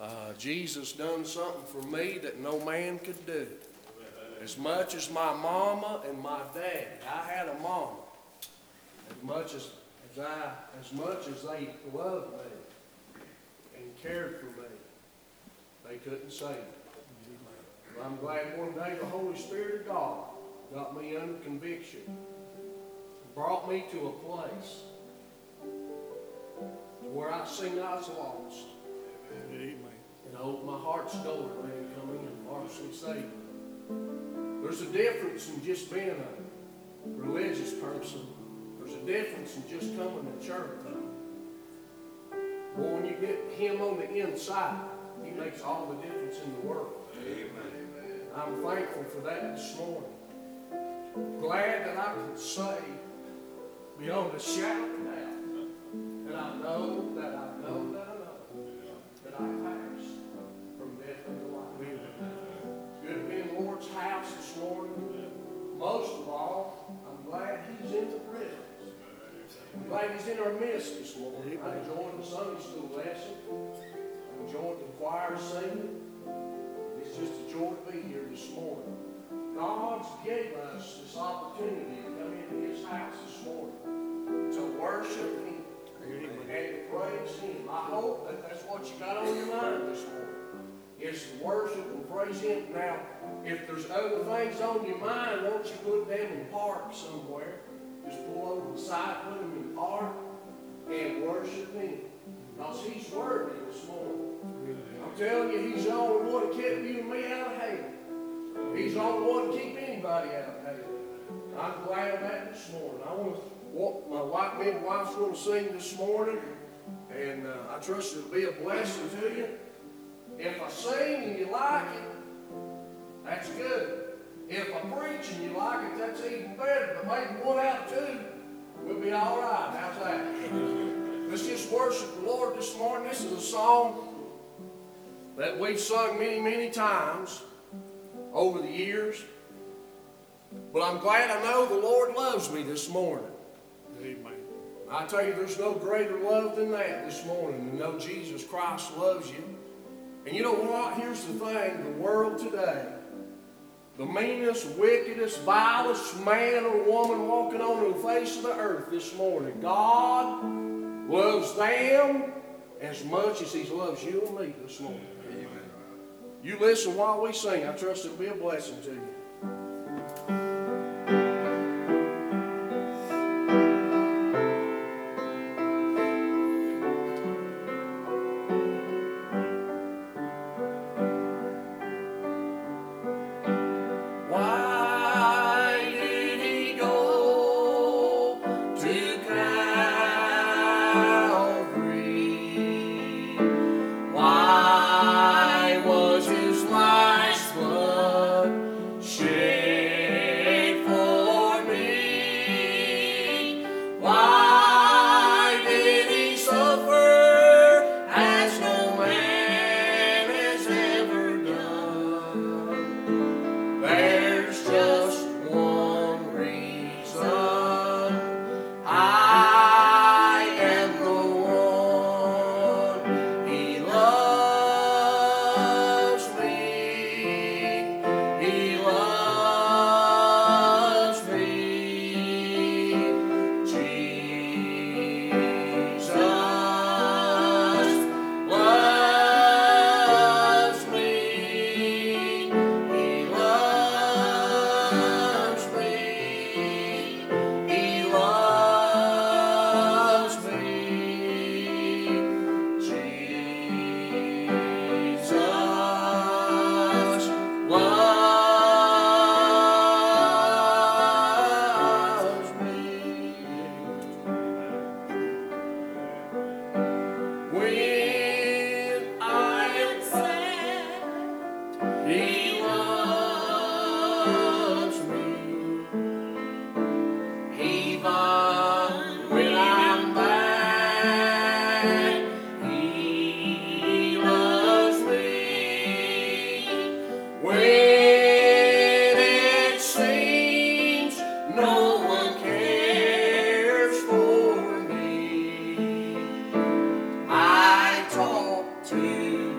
Jesus done something for me that no man could do. As much as my mama and my daddy, I had a mama. As much as they loved me and cared for me, they couldn't save me. But I'm glad one day the Holy Spirit of God got me under conviction, brought me to a place where I seen I was lost. Amen. And I opened my heart's door and let Him come in and partially save me. There's a difference in just being a religious person. There's a difference in just coming to church. But when you get Him on the inside, He makes all the difference in the world. Amen. I'm thankful for that this morning. Glad that I could say, beyond a shadow of doubt, that I know that I passed from death unto life. Good to be in the Lord's house this morning. Most of all, I'm glad He's in the presence. I'm glad He's in our midst this morning. I enjoyed the Sunday school lesson. I enjoyed the choir singing. It's just a joy to be here this morning. God's gave us this opportunity to come into His house this morning to worship Him and to praise Him. I hope that that's what you got on your mind this morning, is to worship and praise Him. Now, if there's other things on your mind, why don't you put them in park somewhere? Just pull over the side, put them in park, and worship Him. Because He's worthy this morning. I'm telling you, He's the only one that kept you and me out of hell. He's the only one to keep anybody out of hell. I'm glad of that this morning. I want to walk, my wife's going to sing this morning, and I trust it'll be a blessing to you. If I sing and you like it, that's good. If I preach and you like it, that's even better. But maybe 1 out of 2, we'll be all right. How's that? Let's just worship the Lord this morning. This is a song that we've sung many, many times over the years. But I'm glad I know the Lord loves me this morning. Amen. I tell you, there's no greater love than that this morning, to know Jesus Christ loves you. And you know what? Here's the thing. The world today, the meanest, wickedest, vilest man or woman walking on the face of the earth this morning, God loves them as much as He loves you and me this morning. Amen. You listen while we sing. I trust it'll be a blessing to you. Why was His life's blood shed?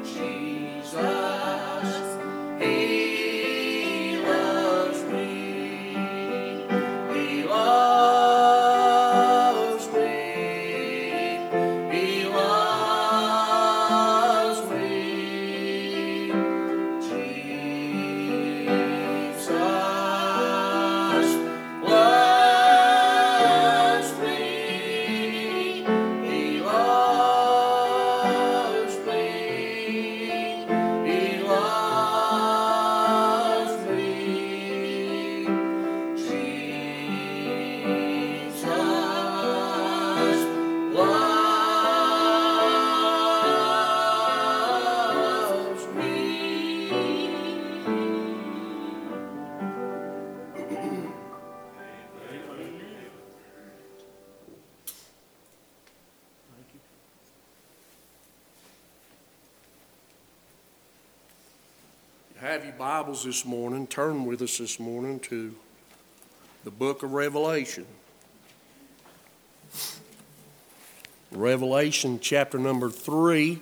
Have your Bibles this morning, turn with us this morning to the book of Revelation. Revelation chapter number 3.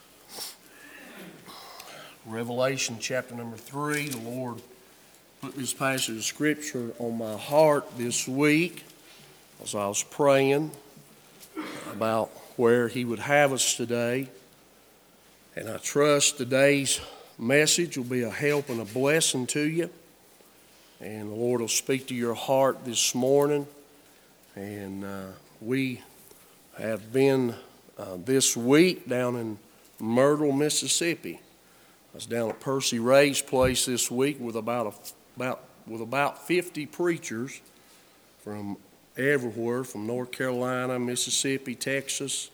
Revelation chapter number 3. The Lord put this passage of Scripture on my heart this week as I was praying about where He would have us today. And I trust today's message will be a help and a blessing to you. And the Lord will speak to your heart this morning. And we have been this week down in Myrtle, Mississippi. I was down at Percy Ray's place this week with about 50 preachers from everywhere, from North Carolina, Mississippi, Texas.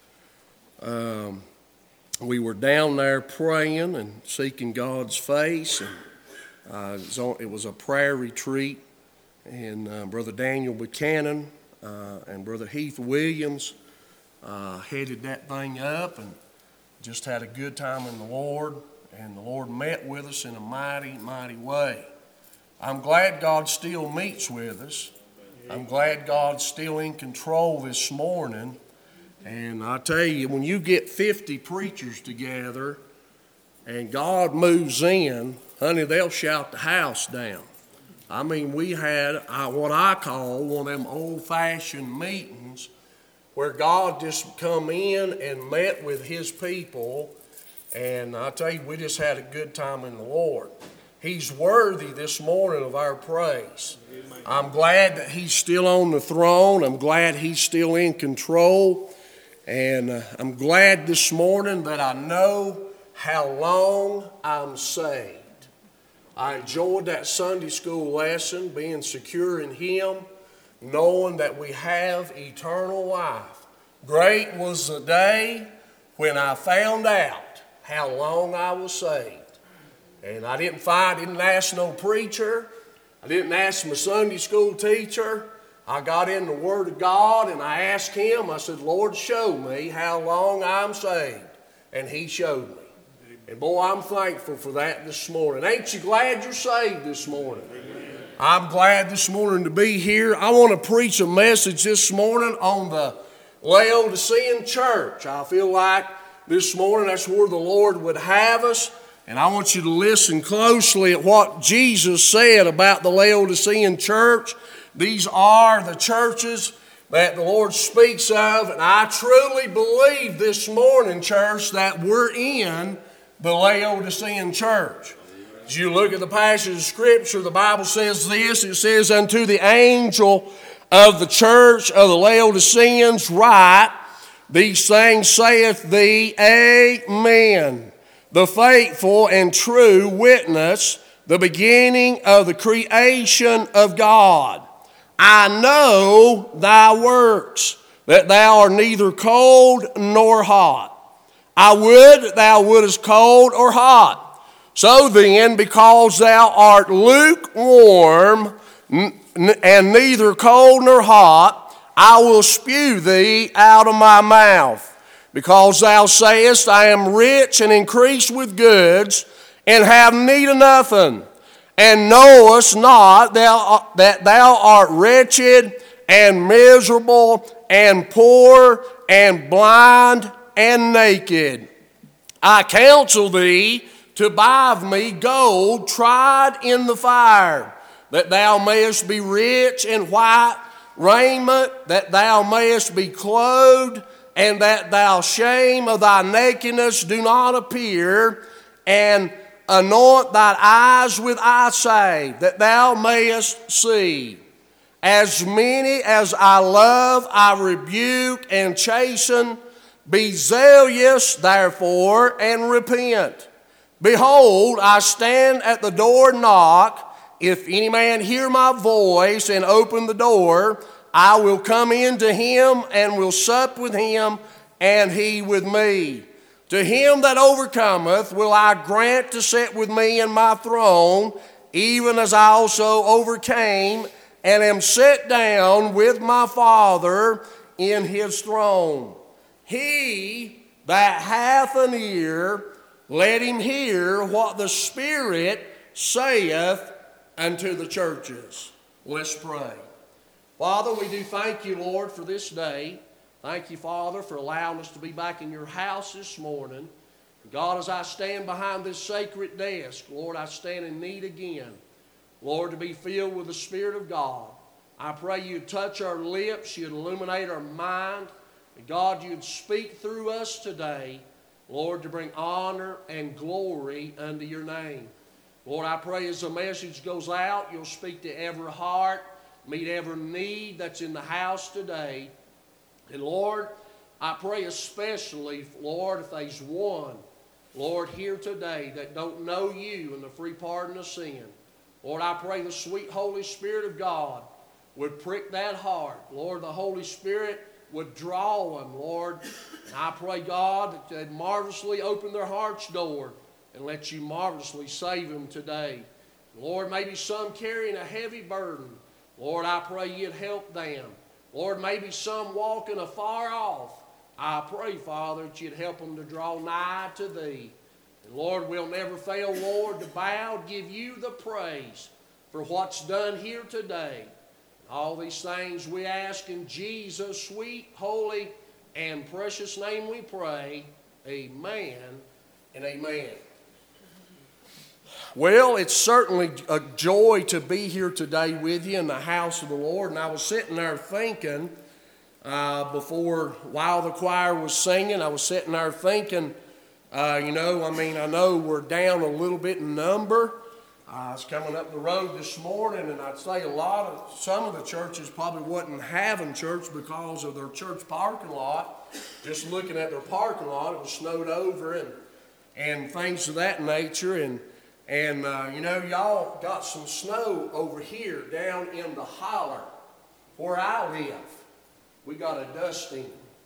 We were down there praying and seeking God's face, and it was a prayer retreat, and Brother Daniel Buchanan and Brother Heath Williams headed that thing up, and just had a good time in the Lord, and the Lord met with us in a mighty, mighty way. I'm glad God still meets with us. I'm glad God's still in control this morning. And I tell you, when you get 50 preachers together and God moves in, honey, they'll shout the house down. I mean, we had what I call one of them old-fashioned meetings where God just come in and met with His people. And I tell you, we just had a good time in the Lord. He's worthy this morning of our praise. I'm glad that He's still on the throne. I'm glad He's still in control. And I'm glad this morning that I know how long I'm saved. I enjoyed that Sunday school lesson, being secure in Him, knowing that we have eternal life. Great was the day when I found out how long I was saved. And I didn't ask no preacher. I didn't ask my Sunday school teacher. I got in the Word of God and I asked Him, I said, Lord, show me how long I'm saved. And He showed me. And boy, I'm thankful for that this morning. Ain't you glad you're saved this morning? Amen. I'm glad this morning to be here. I want to preach a message this morning on the Laodicean church. I feel like this morning that's where the Lord would have us. And I want you to listen closely at what Jesus said about the Laodicean church. These are the churches that the Lord speaks of, and I truly believe this morning, church, that we're in the Laodicean church. As you look at the passage of Scripture, the Bible says this. It says, unto the angel of the church of the Laodiceans write, these things saith thee, Amen, the faithful and true witness, the beginning of the creation of God. I know thy works, that thou art neither cold nor hot. I would that thou wouldest cold or hot. So then, because thou art lukewarm, and neither cold nor hot, I will spew thee out of my mouth. Because thou sayest, I am rich and increased with goods, and have need of nothing, and knowest not that thou art wretched and miserable and poor and blind and naked. I counsel thee to buy of me gold tried in the fire, that thou mayest be rich in white raiment, that thou mayest be clothed, and that thou shame of thy nakedness do not appear, and anoint thine eyes with eye salve, that thou mayest see. As many as I love, I rebuke and chasten. Be zealous, therefore, and repent. Behold, I stand at the door and knock. If any man hear my voice and open the door, I will come in to him and will sup with him, and he with me. To him that overcometh will I grant to sit with me in my throne, even as I also overcame and am set down with my Father in his throne. He that hath an ear, let him hear what the Spirit saith unto the churches. Let's pray. Father, we do thank you, Lord, for this day. Thank you, Father, for allowing us to be back in your house this morning. God, as I stand behind this sacred desk, Lord, I stand in need again, Lord, to be filled with the Spirit of God. I pray you'd touch our lips, you'd illuminate our mind, and God, you'd speak through us today, Lord, to bring honor and glory unto your name. Lord, I pray as the message goes out, you'll speak to every heart, meet every need that's in the house today. And Lord, I pray especially, Lord, if there's one, Lord, here today that don't know you and the free pardon of sin. Lord, I pray the sweet Holy Spirit of God would prick that heart. Lord, the Holy Spirit would draw them, Lord. And I pray, God, that they'd marvelously open their heart's door and let you marvelously save them today. Lord, maybe some carrying a heavy burden. Lord, I pray you'd help them. Lord, maybe some walking afar off. I pray, Father, that you'd help them to draw nigh to thee. And Lord, we'll never fail, Lord, to bow, give you the praise for what's done here today. All these things we ask in Jesus' sweet, holy, and precious name we pray. Amen and amen. Well, it's certainly a joy to be here today with you in the house of the Lord. And I was sitting there thinking, while the choir was singing, I was sitting there thinking, I know we're down a little bit in number. I was coming up the road this morning, and I'd say some of the churches probably wasn't having church because of their church parking lot. Just looking at their parking lot, it was snowed over and things of that nature. And y'all got some snow over here down in the holler where I live. We got a dusting.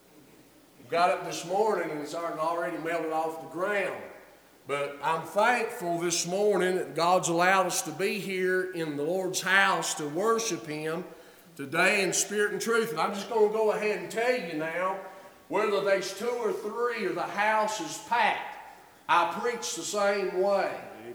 We got up this morning and it's already melted off the ground. But I'm thankful this morning that God's allowed us to be here in the Lord's house to worship Him today in spirit and truth. And I'm just going to go ahead and tell you now, whether there's 2 or 3 or the house is packed, I preach the same way.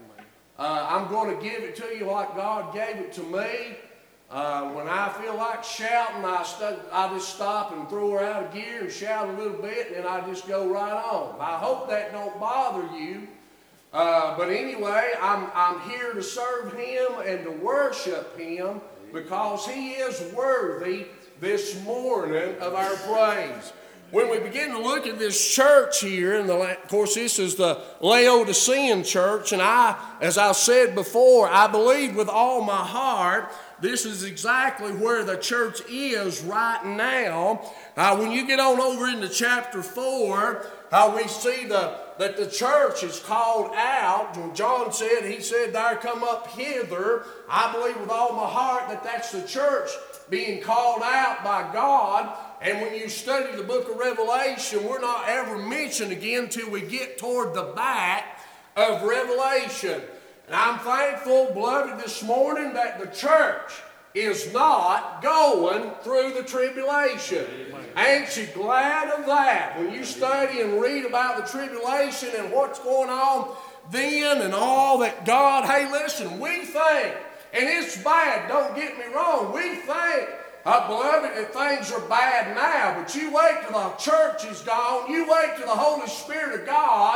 I'm going to give it to you like God gave it to me. When I feel like shouting, I just stop and throw her out of gear and shout a little bit, and then I just go right on. I hope that don't bother you. But anyway, I'm here to serve Him and to worship Him because He is worthy this morning of our praise. When we begin to look at this church here, and of course this is the Laodicean church, and as I said before, I believe with all my heart this is exactly where the church is right now. When you get on over into chapter 4, we see that the church is called out. When John said, he said, "There come up hither." I believe with all my heart that that's the church being called out by God. And when you study the book of Revelation, we're not ever mentioned again till we get toward the back of Revelation. And I'm thankful, beloved, this morning that the church is not going through the tribulation. Ain't you glad of that? When you study and read about the tribulation and what's going on then and all that God, hey, listen, we think, and it's bad, don't get me wrong, we think, beloved, that things are bad now, but you wait till the church is gone, you wait till the Holy Spirit of God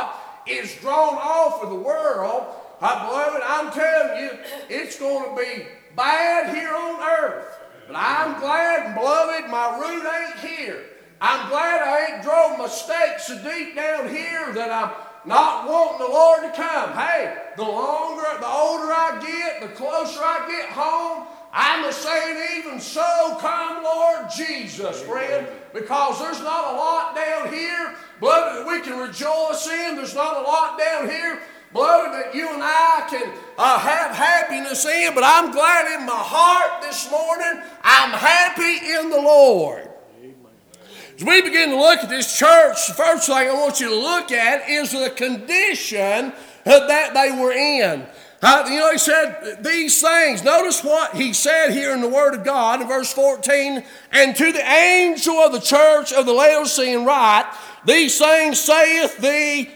is drawn off of the world, beloved, I'm telling you, it's going to be bad here on earth. But I'm glad, beloved, my root ain't here. I'm glad I ain't drove my stakes so deep down here that I'm not wanting the Lord to come. Hey, the older I get, the closer I get home, I'm a saying, even so, come Lord Jesus, friend, because there's not a lot down here, beloved, that we can rejoice in. There's not a lot down here, beloved, that you and I can have happiness in, but I'm glad in my heart this morning, I'm happy in the Lord. As we begin to look at this church, the first thing I want you to look at is the condition that they were in. He said these things. Notice what he said here in the Word of God in verse 14. And to the angel of the church of the Laodicean write, these things saith the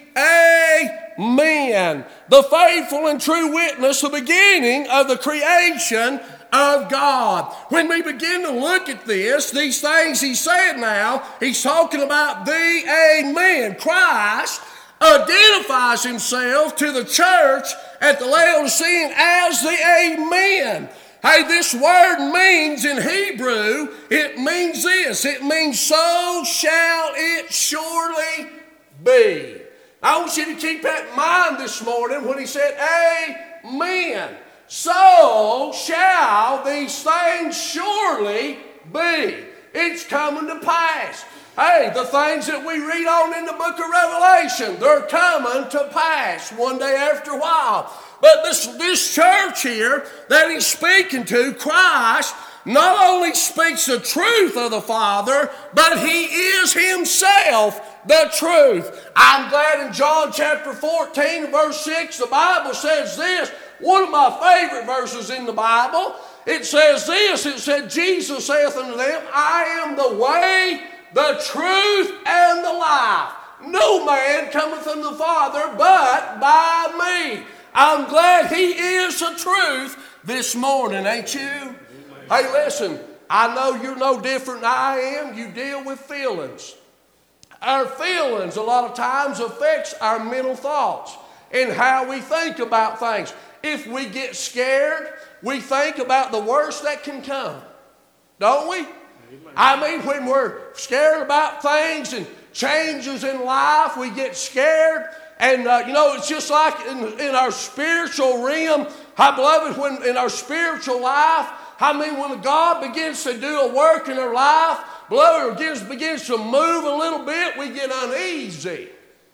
Amen, the faithful and true witness, the beginning of the creation of God. When we begin to look at these things he said now, he's talking about the Amen. Christ identifies himself to the church at the Laodicean as the Amen. Hey, this word means in Hebrew, it means this. It means so shall it surely be. I want you to keep that in mind this morning when he said Amen. So shall these things surely be. It's coming to pass. Hey, the things that we read on in the book of Revelation, they're coming to pass one day after a while. But this church here that he's speaking to, Christ, not only speaks the truth of the Father, but he is himself the truth. I'm glad in John chapter 14, verse 6, the Bible says this, one of my favorite verses in the Bible. It says this, it said, Jesus saith unto them, I am the way, the truth, and the life. No man cometh unto the Father but by me. I'm glad he is the truth this morning, ain't you? Amen. Hey, listen, I know you're no different than I am. You deal with feelings. Our feelings a lot of times affects our mental thoughts and how we think about things. If we get scared, we think about the worst that can come, don't we? Amen. I mean, when we're scared about things and changes in life, we get scared. And, it's just like in our spiritual realm, beloved, when in our spiritual life, when God begins to do a work in our life, beloved, begins to move a little bit, we get uneasy.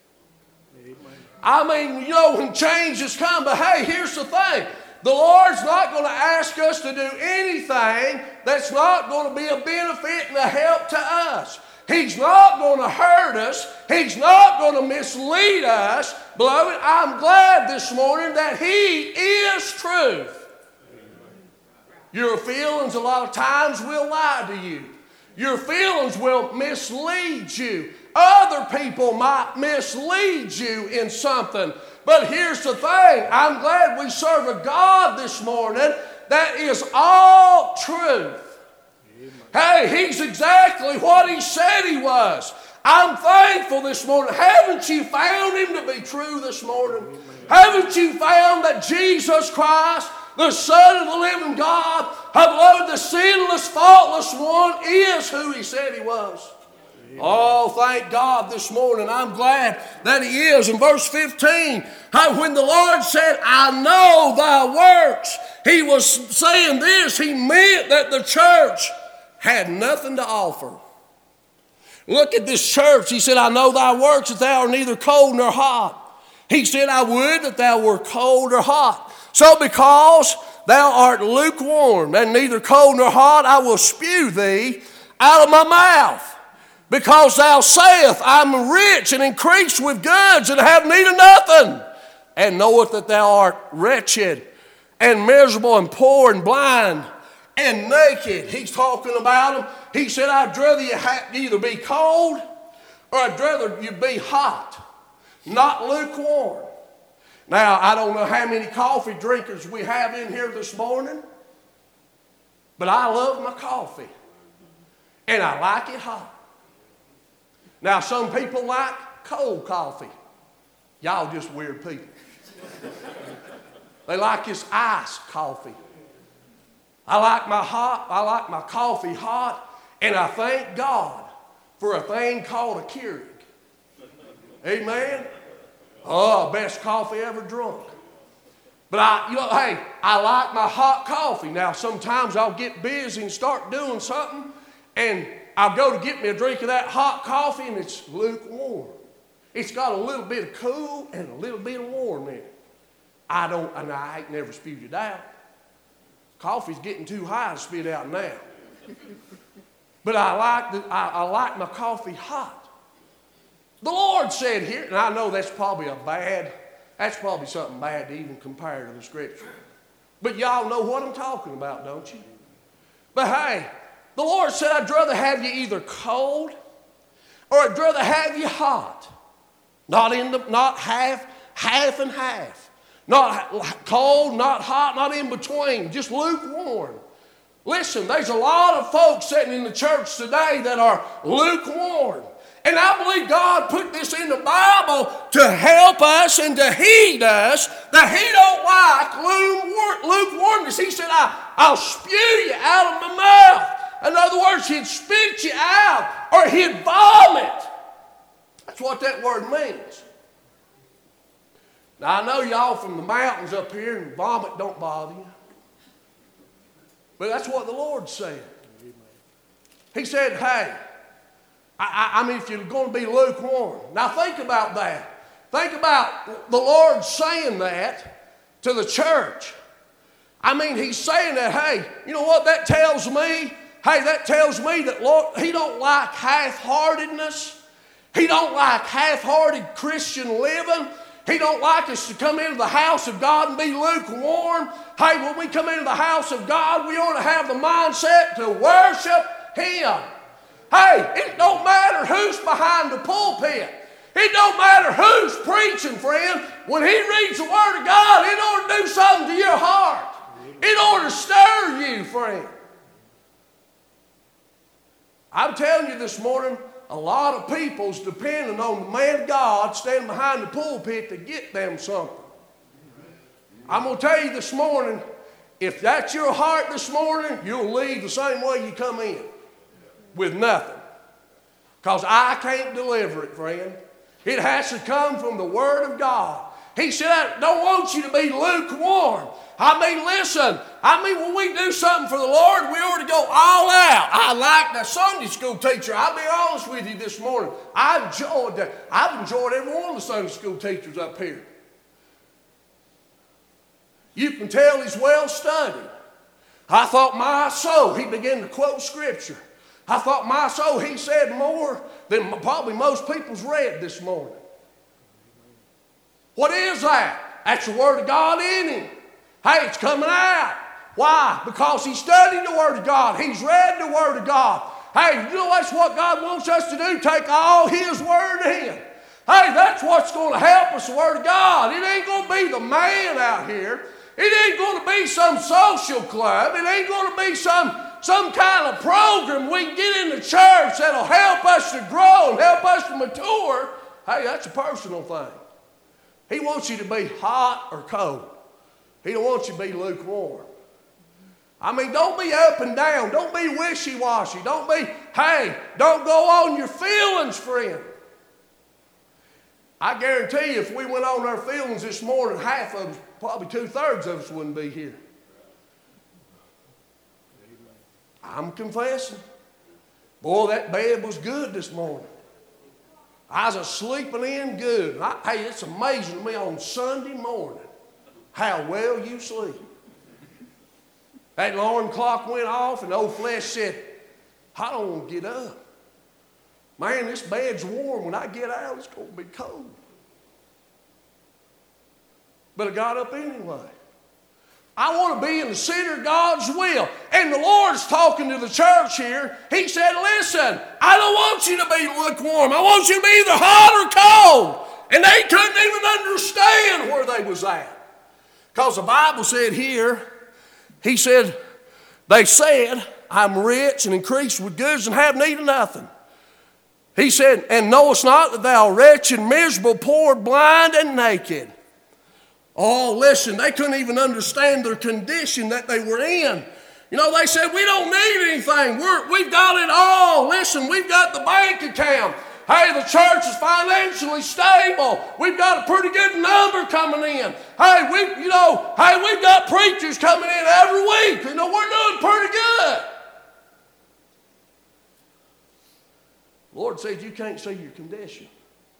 When changes come, but hey, here's the thing. The Lord's not going to ask us to do anything that's not going to be a benefit and a help to us. He's not going to hurt us. He's not going to mislead us. Beloved, I'm glad this morning that he is truth. Your feelings a lot of times will lie to you. Your feelings will mislead you. Other people might mislead you in something. But here's the thing. I'm glad we serve a God this morning that is all truth. Hey, he's exactly what he said he was. I'm thankful this morning. Haven't you found him to be true this morning? Haven't you found that Jesus Christ, the Son of the living God, beloved, the sinless, faultless one, is who he said he was? Oh, thank God this morning. I'm glad that he is. In verse 15, when the Lord said, I know thy works, he was saying this. He meant that the church had nothing to offer. Look at this church. He said, I know thy works, that thou art neither cold nor hot. He said, I would that thou were cold or hot. So because thou art lukewarm and neither cold nor hot, I will spew thee out of my mouth. Because thou sayest, I am rich and increased with goods and have need of nothing, and knoweth that thou art wretched and miserable and poor and blind and naked. He's talking about them. He said, I'd rather you either be cold or I'd rather you be hot, not lukewarm. Now, I don't know how many coffee drinkers we have in here this morning, but I love my coffee, and I like it hot. Now, some people like cold coffee. Y'all just weird people. They like this iced coffee. I like my coffee hot, and I thank God for a thing called a Keurig. Amen? Oh, best coffee ever drunk. But I like my hot coffee. Now, sometimes I'll get busy and start doing something, and I'll go to get me a drink of that hot coffee, and it's lukewarm. It's got a little bit of cool and a little bit of warm in it. I ain't never spewed it out. Coffee's getting too high to spit out now. But I like my coffee hot. The Lord said here, and I know that's probably something bad to even compare to the Scripture. But y'all know what I'm talking about, don't you? But hey, the Lord said, I'd rather have you either cold or I'd rather have you hot. Not half and half. Not cold, not hot, not in between, just lukewarm. Listen, there's a lot of folks sitting in the church today that are lukewarm. And I believe God put this in the Bible to help us and to heed us that He don't like lukewarmness. He said, I'll spew you out of my mouth. In other words, He'd spit you out or He'd vomit. That's what that word means. Now, I know y'all from the mountains up here, and vomit don't bother you. But that's what the Lord said. He said, hey, I mean, if you're going to be lukewarm. Now, think about that. Think about the Lord saying that to the church. I mean, He's saying that, hey, you know what that tells me? Hey, that tells me that Lord, He don't like half-heartedness. He don't like half-hearted Christian living. He don't like us to come into the house of God and be lukewarm. Hey, when we come into the house of God, we ought to have the mindset to worship Him. Hey, it don't matter who's behind the pulpit. It don't matter who's preaching, friend. When he reads the Word of God, it ought to do something to your heart. It ought to stir you, friend. I'm telling you this morning, a lot of people's depending on the man of God standing behind the pulpit to get them something. I'm going to tell you this morning, if that's your heart this morning, you'll leave the same way you come in, with nothing. Because I can't deliver it, friend. It has to come from the Word of God. He said, I don't want you to be lukewarm. I mean, listen, when we do something for the Lord, we ought to go all out. I like the Sunday school teacher. I'll be honest with you this morning. I've enjoyed that. I've enjoyed every one of the Sunday school teachers up here. You can tell he's well studied. I thought my soul, he began to quote Scripture. I thought my soul, he said more than probably most people's read this morning. What is that? That's the Word of God in him. Hey, it's coming out. Why? Because he studied the Word of God. He's read the Word of God. Hey, you know that's what God wants us to do? Take all His Word in. Hey, that's what's going to help us, the Word of God. It ain't going to be the man out here. It ain't going to be some social club. It ain't going to be some kind of program we can get in the church that'll help us to grow and help us to mature. Hey, that's a personal thing. He wants you to be hot or cold. He don't want you to be lukewarm. I mean, don't be up and down. Don't be wishy-washy. Don't go on your feelings, friend. I guarantee you if we went on our feelings this morning, half of us, probably 2/3 of us wouldn't be here. I'm confessing. Boy, that bed was good this morning. I was sleeping in good. Hey, it's amazing to me on Sunday morning how well you sleep. That alarm clock went off and old flesh said, I don't want to get up. Man, this bed's warm. When I get out, it's going to be cold. But I got up anyway. I want to be in the center of God's will. And the Lord's talking to the church here. He said, listen, I don't want you to be lukewarm. I want you to be either hot or cold. And they couldn't even understand where they was at. Because the Bible said here, they said, I'm rich and increased with goods and have need of nothing. He said, and knowest not that thou art wretched, miserable, poor, blind, and naked. Oh, listen, they couldn't even understand their condition that they were in. You know, they said, we don't need anything. We've got it all. Listen, we've got the bank account. Hey, the church is financially stable. We've got a pretty good number coming in. Hey, we've got preachers coming in every week. You know, we're doing pretty good. The Lord said you can't see your condition.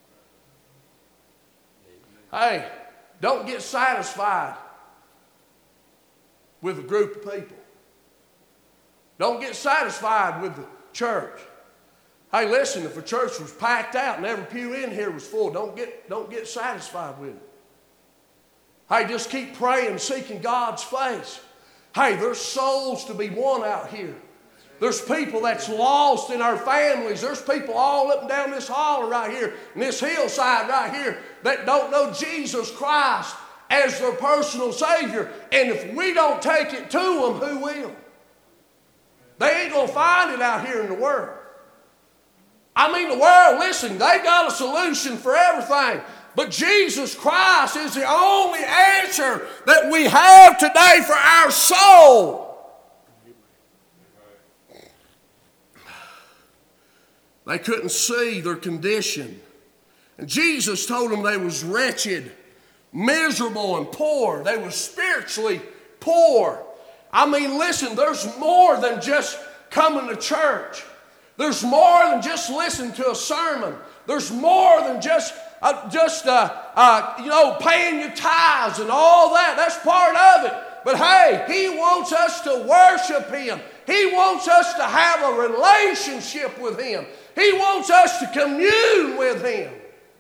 Hey, don't get satisfied with a group of people. Don't get satisfied with the church. Hey, listen, if a church was packed out and every pew in here was full, don't get satisfied with it. Hey, just keep praying, seeking God's face. Hey, there's souls to be won out here. There's people that's lost in our families. There's people all up and down this holler right here, and this hillside right here, that don't know Jesus Christ as their personal Savior. And if we don't take it to them, who will? They ain't going to find it out here in the world. I mean, the world, listen, they got a solution for everything. But Jesus Christ is the only answer that we have today for our soul. They couldn't see their condition. And Jesus told them they was wretched, miserable, and poor. They were spiritually poor. I mean, listen, there's more than just coming to church. There's more than just listening to a sermon. There's more than just paying your tithes and all that. That's part of it. But hey, He wants us to worship Him. He wants us to have a relationship with Him. He wants us to commune with Him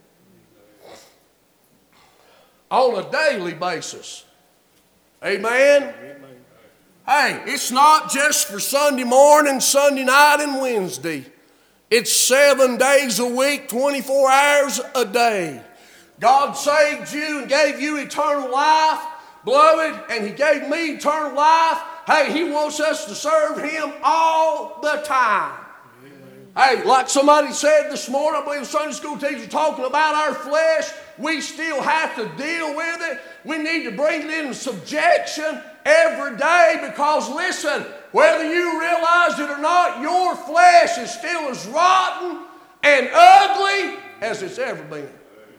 on a daily basis. Amen? Amen. Hey, it's not just for Sunday morning, Sunday night, and Wednesday. It's 7 days a week, 24 hours a day. God saved you and gave you eternal life, beloved, and He gave me eternal life. Hey, He wants us to serve Him all the time. Hey, like somebody said this morning, I believe a Sunday school teacher talking about our flesh, we still have to deal with it. We need to bring it into subjection every day because, listen, whether you realize it or not, your flesh is still as rotten and ugly as it's ever been.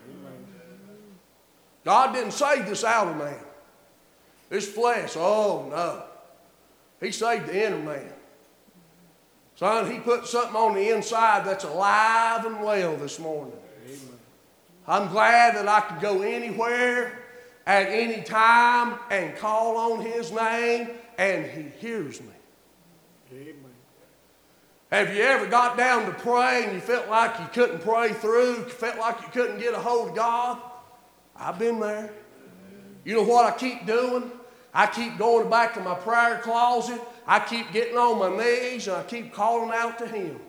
God didn't save this outer man. This flesh, oh no. He saved the inner man. Son, He put something on the inside that's alive and well this morning. Amen. I'm glad that I can go anywhere at any time and call on His name and He hears me. Amen. Have you ever got down to pray and you felt like you couldn't pray through, felt like you couldn't get a hold of God? I've been there. You know what I keep doing? I keep going back to my prayer closet. I keep getting on my knees and I keep calling out to Him.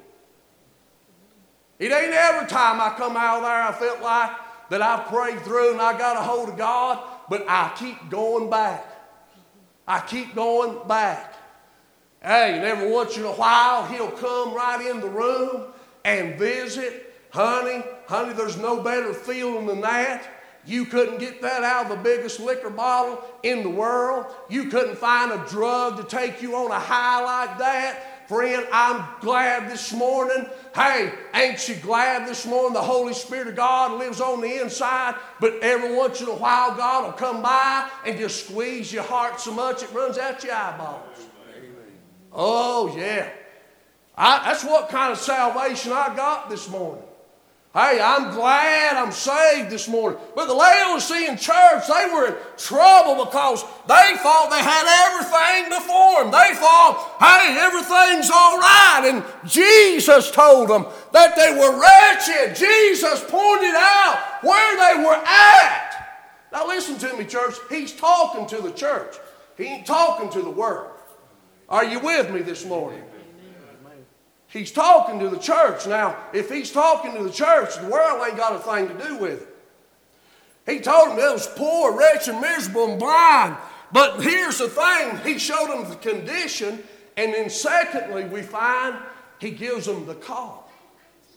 It ain't every time I come out of there I felt like that I've prayed through and I got a hold of God, but I keep going back. I keep going back. Hey, and every once in a while He'll come right in the room and visit. Honey, there's no better feeling than that. You couldn't get that out of the biggest liquor bottle in the world. You couldn't find a drug to take you on a high like that. Friend, I'm glad this morning. Hey, ain't you glad this morning the Holy Spirit of God lives on the inside? But every once in a while God will come by and just squeeze your heart so much it runs out your eyeballs. Amen. Oh, yeah. That's what kind of salvation I got this morning. Hey, I'm glad I'm saved this morning. But the Laodicean church, they were in trouble because they thought they had everything before them. They thought, hey, everything's all right. And Jesus told them that they were wretched. Jesus pointed out where they were at. Now listen to me, church. He's talking to the church. He ain't talking to the world. Are you with me this morning? He's talking to the church. Now, if He's talking to the church, the world ain't got a thing to do with it. He told them it was poor, wretched, miserable, and blind. But here's the thing. He showed them the condition. And then secondly, we find He gives them the call.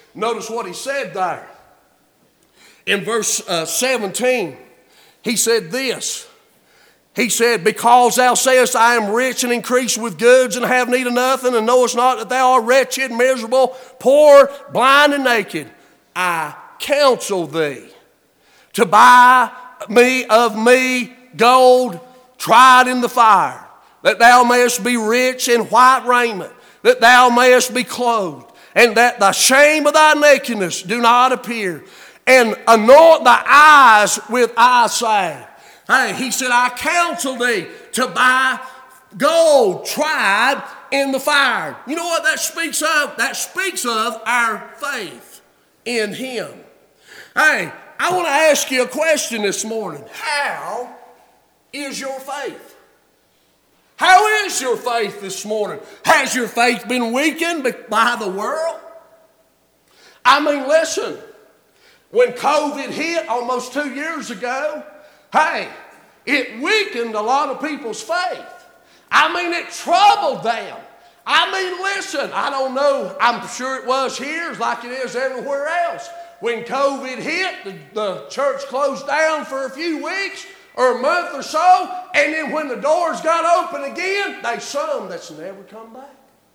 Notice what he said there. In verse 17, he said this. He said, because thou sayest, I am rich and increase with goods and have need of nothing, and knowest not that thou art wretched, miserable, poor, blind, and naked, I counsel thee to buy of me gold tried in the fire, that thou mayest be rich in white raiment, that thou mayest be clothed, and that the shame of thy nakedness do not appear, and anoint thy eyes with eye salve. Hey, he said, I counsel thee to buy gold tried in the fire. You know what that speaks of? That speaks of our faith in him. Hey, I want to ask you a question this morning. How is your faith? How is your faith this morning? Has your faith been weakened by the world? I mean, listen, when COVID hit almost 2 years ago, hey, it weakened a lot of people's faith. I mean, it troubled them. I mean, listen, I don't know, I'm sure it was here like it is everywhere else. When COVID hit, the church closed down for a few weeks or a month or so, and then when the doors got open again, there's some that's never come back.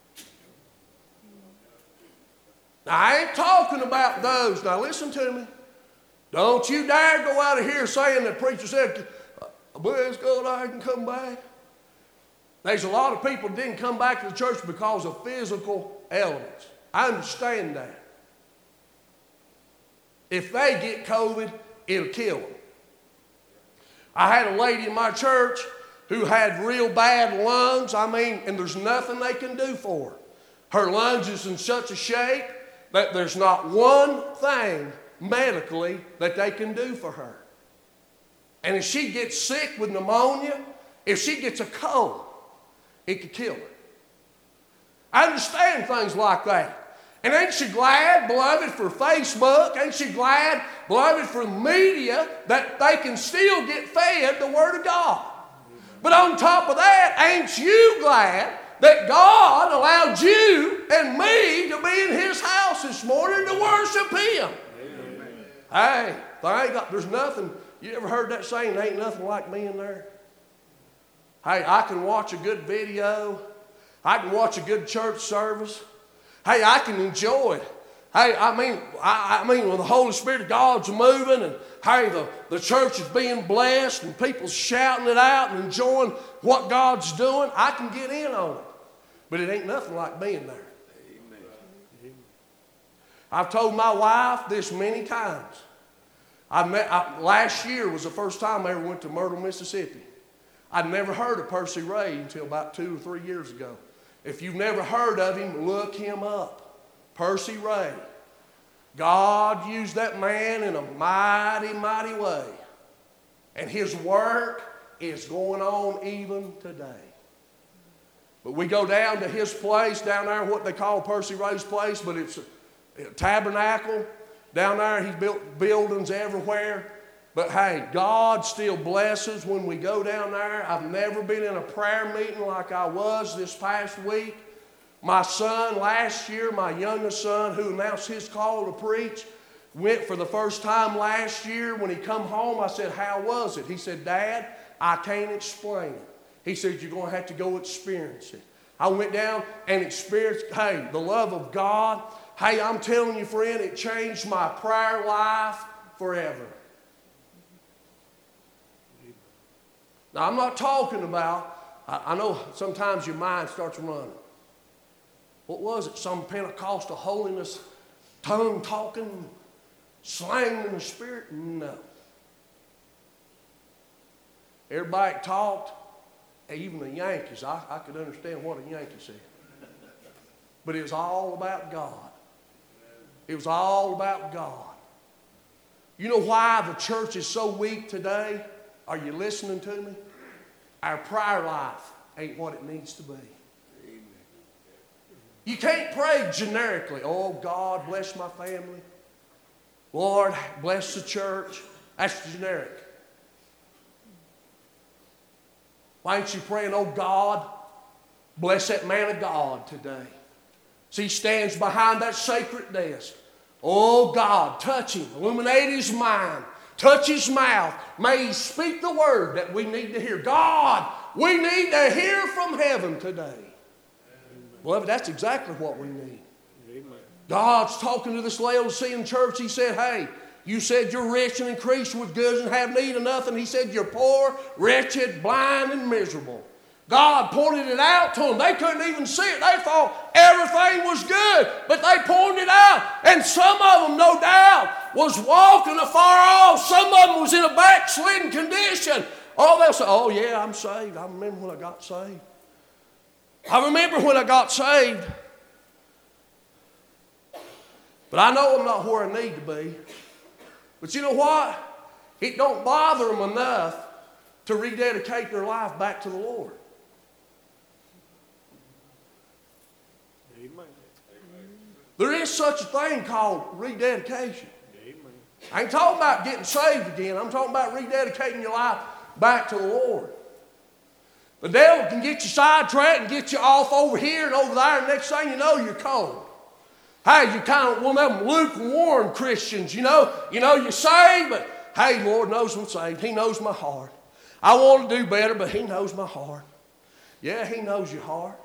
Now, I ain't talking about those. Now, listen to me. Don't you dare go out of here saying the preacher said, bless God, I can come back. There's a lot of people that didn't come back to the church because of physical elements. I understand that. If they get COVID, it'll kill them. I had a lady in my church who had real bad lungs. I mean, and there's nothing they can do for her. Her lungs is in such a shape that there's not one thing medically that they can do for her. And if she gets sick with pneumonia, if she gets a cold, it could kill her. I understand things like that. And ain't she glad, beloved, for Facebook? Ain't she glad, beloved, for media that they can still get fed the Word of God? But on top of that, ain't you glad that God allowed you and me to be in His house this morning to worship Him? Amen. Hey, there's nothing. You ever heard that saying, ain't nothing like being there? Hey, I can watch a good video. I can watch a good church service. Hey, I can enjoy it. Hey, I mean, when the Holy Spirit of God's moving and, hey, the church is being blessed and people's shouting it out and enjoying what God's doing, I can get in on it. But it ain't nothing like being there. Amen. I've told my wife this many times. Last year was the first time I ever went to Myrtle, Mississippi. I'd never heard of Percy Ray until about 2 or 3 years ago. If you've never heard of him, look him up. Percy Ray. God used that man in a mighty, mighty way. And his work is going on even today. But we go down to his place, down there, what they call Percy Ray's place, but it's a tabernacle. Down there, he's built buildings everywhere. But hey, God still blesses when we go down there. I've never been in a prayer meeting like I was this past week. My son last year, my youngest son, who announced his call to preach, went for the first time last year. When he come home, I said, how was it? He said, Dad, I can't explain it. He said, you're going to have to go experience it. I went down and experienced, hey, the love of God. Hey, I'm telling you, friend, it changed my prayer life forever. Now, I'm not talking about, I know sometimes your mind starts running. What was it? Some Pentecostal holiness, tongue talking, slang in the spirit? No. Everybody talked, even the Yankees. I could understand what a Yankee said. But it was all about God. It was all about God. You know why the church is so weak today? Are you listening to me? Our prayer life ain't what it needs to be. Amen. You can't pray generically. Oh, God, bless my family. Lord, bless the church. That's generic. Why ain't you praying, oh, God, bless that man of God today? See, he stands behind that sacred desk. Oh God, touch him, illuminate his mind, touch his mouth. May he speak the word that we need to hear. God, we need to hear from heaven today. Beloved, that's exactly what we need. God's talking to this Laodicean church. He said, hey, you said you're rich and increased with goods and have need of nothing. He said you're poor, wretched, blind, and miserable. God pointed it out to them. They couldn't even see it. They thought everything was good, but they pointed it out. And some of them, no doubt, was walking afar off. Some of them was in a backslidden condition. Oh, they'll say, oh yeah, I'm saved. I remember when I got saved. I remember when I got saved. But I know I'm not where I need to be. But you know what? It don't bother them enough to rededicate their life back to the Lord. Amen. There is such a thing called rededication. Amen. I ain't talking about getting saved again. I'm talking about rededicating your life back to the Lord. The devil can get you sidetracked and get you off over here and over there, and next thing you know, you're cold. Hey, you're kind of one of them lukewarm Christians, you know you're saved, but hey, Lord knows I'm saved. He knows my heart. I want to do better, but he knows my heart. Yeah, he knows your heart.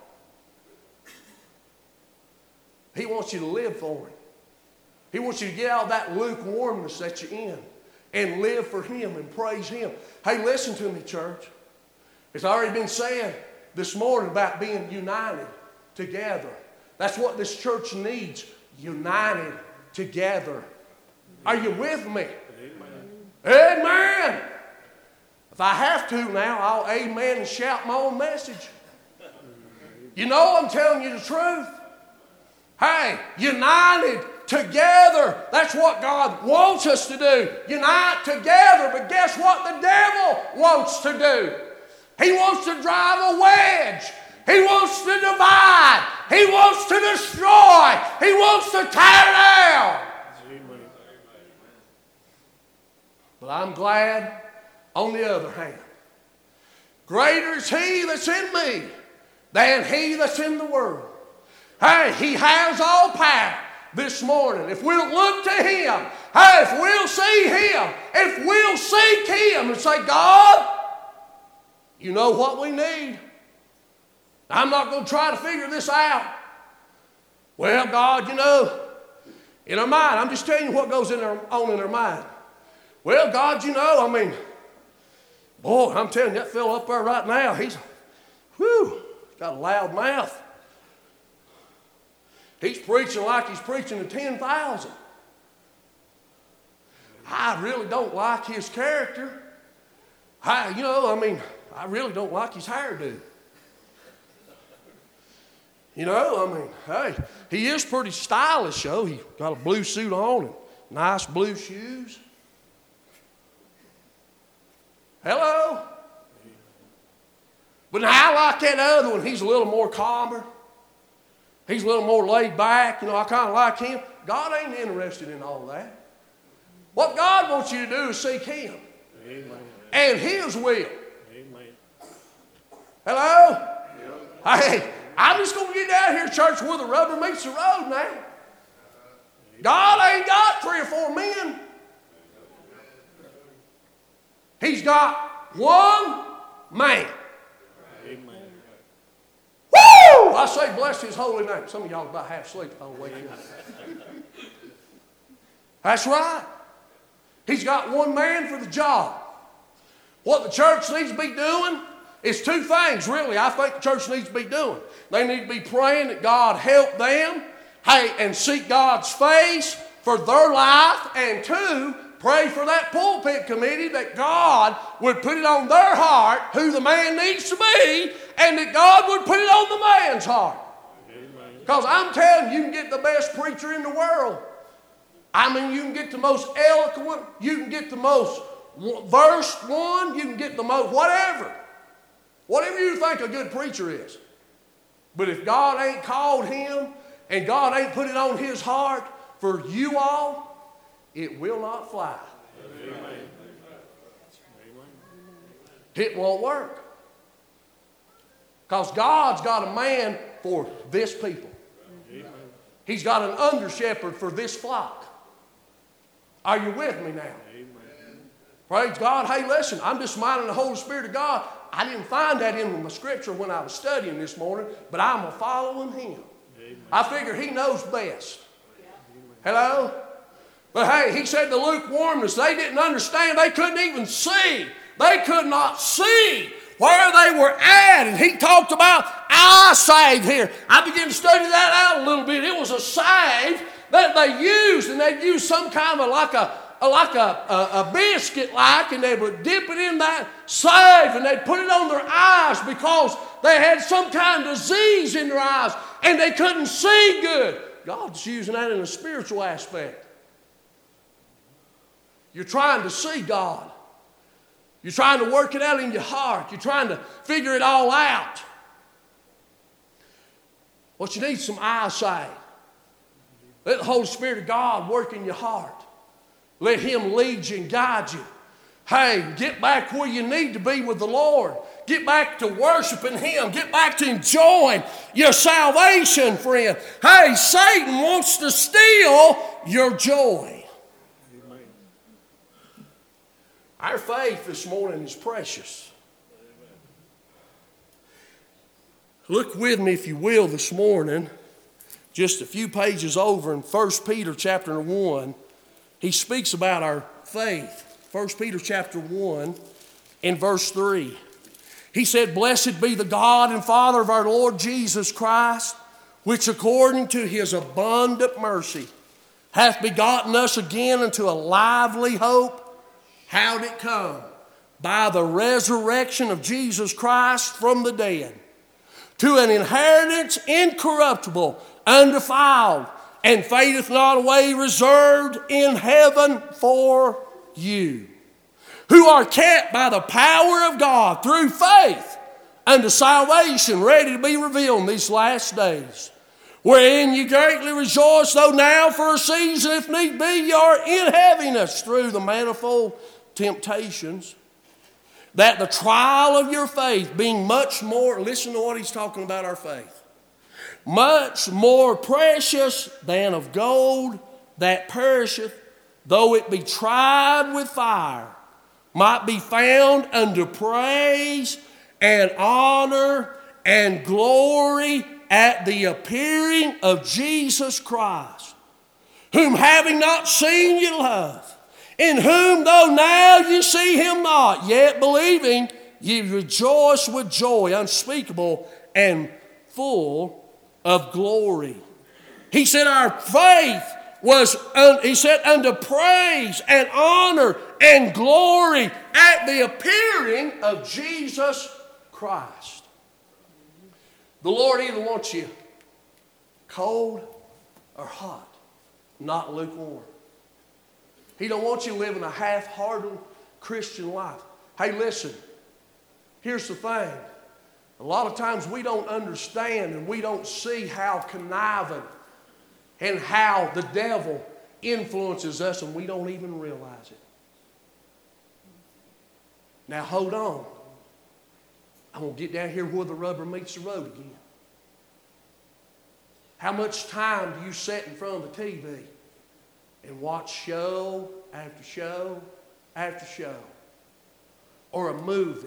He wants you to live for him. He wants you to get out of that lukewarmness that you're in and live for him and praise him. Hey, listen to me, church. It's already been said this morning about being united together. That's what this church needs, united together. Are you with me? Amen. Amen. If I have to now, I'll amen and shout my own message. You know I'm telling you the truth. Hey, united together. That's what God wants us to do. Unite together. But guess what the devil wants to do? He wants to drive a wedge. He wants to divide. He wants to destroy. He wants to tear down. But I'm glad, on the other hand, greater is he that's in me than he that's in the world. Hey, he has all power this morning. If we'll look to him, hey, if we'll see him, if we'll seek him and say, God, you know what we need. I'm not going to try to figure this out. Well, God, in our mind, I'm just telling you what goes on in our mind. Well, God, boy, I'm telling you, that fellow up there right now, he's got a loud mouth. He's preaching like he's preaching to 10,000. I really don't like his character. I really don't like his hairdo. Hey, he is pretty stylish, though. He got a blue suit on and nice blue shoes. Hello? But now I like that other one. He's a little more calmer. He's a little more laid back. I kind of like him. God ain't interested in all that. What God wants you to do is seek him. Amen. And his will. Amen. Hello? Yep. Hey, I'm just going to get down here, church, where the rubber meets the road now. God ain't got 3 or 4 men. He's got one man. Amen. Woo! I say bless his holy name. Some of y'all are about half asleep. I'll wake you up. That's right. He's got one man for the job. What the church needs to be doing is 2 things, really, I think the church needs to be doing. They need to be praying that God help them, and seek God's face for their life, and 2, pray for that pulpit committee that God would put it on their heart who the man needs to be, and that God would put it on the man's heart. Because I'm telling you, you can get the best preacher in the world. You can get the most eloquent, you can get the most versed one, you can get the most whatever. Whatever you think a good preacher is. But if God ain't called him and God ain't put it on his heart for you all, it will not fly. Amen. It won't work. Because God's got a man for this people. Amen. He's got an under shepherd for this flock. Are you with me now? Amen. Praise God. Hey, listen, I'm just minding the Holy Spirit of God. I didn't find that in my scripture when I was studying this morning, but I'm following Him. Amen. I figure He knows best. Hello? But hey, He said the lukewarmness, they didn't understand. They couldn't even see. They could not see where they were at. And He talked about eye salve here. I began to study that out a little bit. It was a salve that they used, and they'd use some kind of like a biscuit and they would dip it in that salve and they'd put it on their eyes because they had some kind of disease in their eyes and they couldn't see good. God's using that in a spiritual aspect. You're trying to see God. You're trying to work it out in your heart. You're trying to figure it all out. What you need is some eyesight. Let the Holy Spirit of God work in your heart. Let Him lead you and guide you. Hey, get back where you need to be with the Lord. Get back to worshiping Him. Get back to enjoying your salvation, friend. Hey, Satan wants to steal your joy. Amen. Our faith this morning is precious. Amen. Look with me, if you will, this morning, just a few pages over in 1 Peter chapter 1. He speaks about our faith. 1 Peter chapter 1 in verse 3. He said, "Blessed be the God and Father of our Lord Jesus Christ, which according to His abundant mercy hath begotten us again unto a lively hope." How'd it come? By the resurrection of Jesus Christ from the dead, to an inheritance incorruptible, undefiled, and fadeth not away, reserved in heaven for you, who are kept by the power of God through faith unto salvation, ready to be revealed in these last days, wherein you greatly rejoice, though now for a season, if need be, you are in heaviness through the manifold temptations, that the trial of your faith, being much more, listen to what he's talking about our faith, much more precious than of gold that perisheth, though it be tried with fire, might be found unto praise and honor and glory at the appearing of Jesus Christ, whom having not seen you love, in whom though now you see Him not, yet believing ye rejoice with joy unspeakable and full of glory. He said our faith was, he said, unto praise and honor and glory at the appearing of Jesus Christ. The Lord either wants you cold or hot, not lukewarm. He don't want you living a half-hearted Christian life. Hey, listen, here's the thing. A lot of times we don't understand and we don't see how conniving and how the devil influences us, and we don't even realize it. Now hold on. I'm going to get down here where the rubber meets the road again. How much time do you sit in front of the TV and watch show after show after show? Or a movie?